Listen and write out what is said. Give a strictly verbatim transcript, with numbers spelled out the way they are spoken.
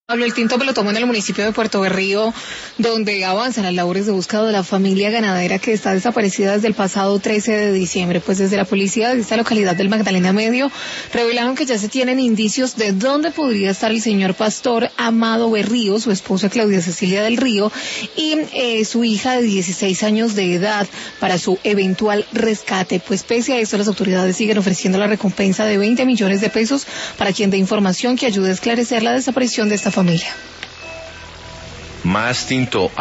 Pablo, el Tinto Pelotomo en el municipio de Puerto Berrío, donde avanzan las labores de búsqueda de la familia ganadera que está desaparecida desde el pasado trece de diciembre. Pues desde la policía de esta localidad del Magdalena Medio revelaron que ya se tienen indicios de dónde podría estar el señor pastor Amado Berrío, su esposa Claudia Cecilia del Río y eh, su hija de dieciséis años de edad para su eventual rescate. Pues pese a esto, las autoridades siguen ofreciendo la recompensa de veinte millones de pesos para quien dé información que ayude a esclarecer la desaparición de esta familia. Más Tinto.